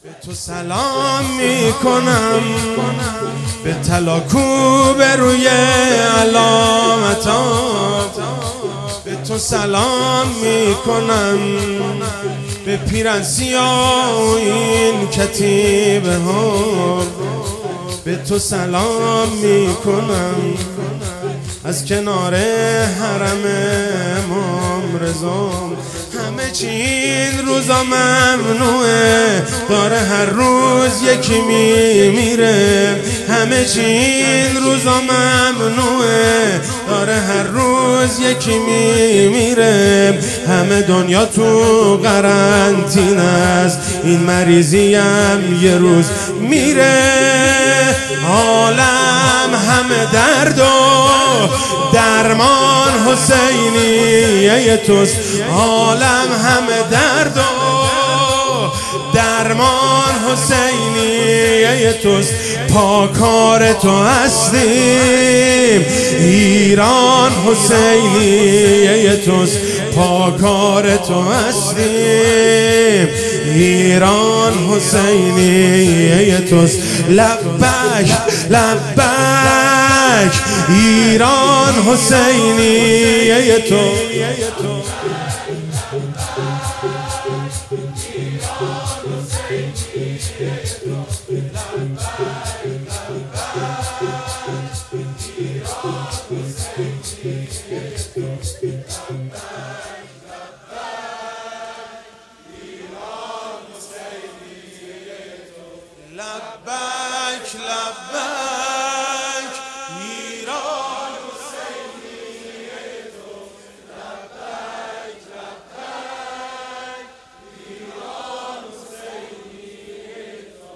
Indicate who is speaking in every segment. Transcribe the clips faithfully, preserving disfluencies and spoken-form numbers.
Speaker 1: به تو سلام میکنم، به طلاکوب روی علامتا. به تو سلام میکنم، به پیرن سیاه و این کتیبه ها. به تو سلام میکنم، از کنار حرم امام رضا. همه چی این روزا ممنوعه، داره هر روز یکی میمیره. همه چی این روزا ممنوعه، داره هر روز یکی میمیره. همه دنیا تو قرنطینه است، این مریضی هم یه روز میره. عالم همه درد و درمان حسینیه توست. عالم همه درد و درمان حسینیه توست. پاکار تو هستیم، ایران حسینیه توست. پاکار تو هستیم، ایران حسینیه توست. لبک لبک ایران حسینیه تو. لبک لبک ایران حسینیه تو. لبک لبک ایران حسینیه تو.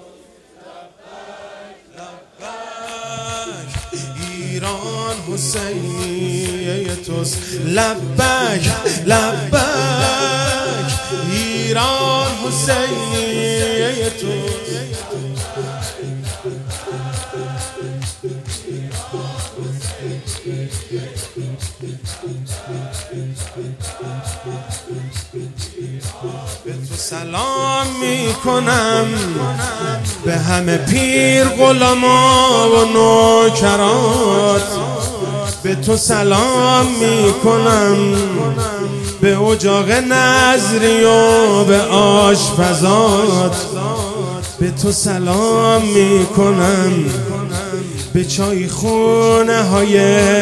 Speaker 1: لبک لبک ایران حسینیه توست. لبک لبک ایران حسینیه توست. به تو سلام میکنم، به همه پیر غلاما و نوکرات. به تو سلام میکنم، به اجاق نظری و به آشپزات. به تو سلام میکنم، به چای خونه های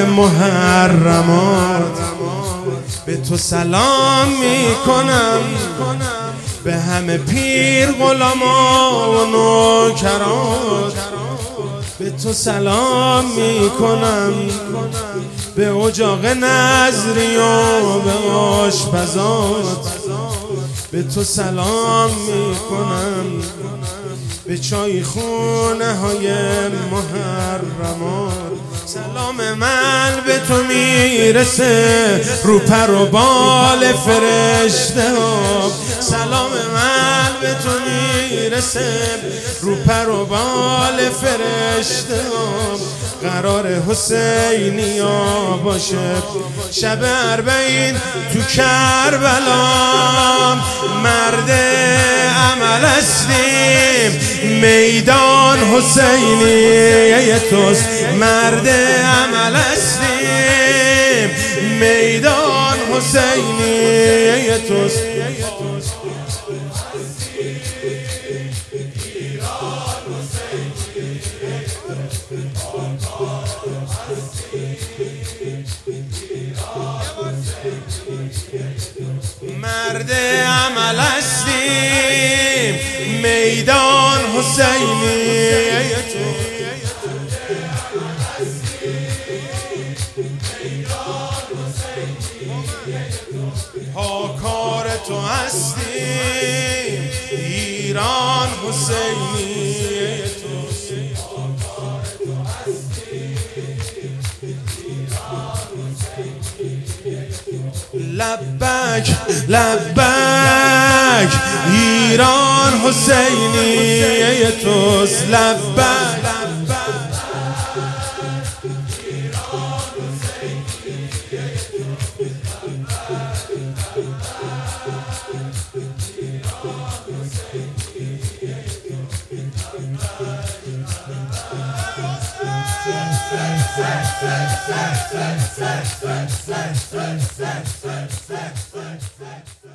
Speaker 1: محرمات. به تو سلام میکنم، به همه پیر غلاما و نوکرات. به تو سلام میکنم، به اجاق نظری و به آشپزات. به تو سلام میکنم، به چای خونه های محرمات. سلام من به تو میرسه، رو پر و بال فرشته ها. سلام من به تو میرسه، رو پر و بال فرشته ها. قرار حسینیا باشه شب اربعین تو کربلا. مرد عمل هستیم، میدان حسینیه توست. مرد عمل هستیم، میدان حسینیه توست. مرد عمل هستیم، میدان حسینیه تو. پاکار تو هستیم، ایران حسینیه تو. لبک لبک ایران حسینیه توست. لبک Yeah. Say, say, say, say, say, say, say, say, say, say, say.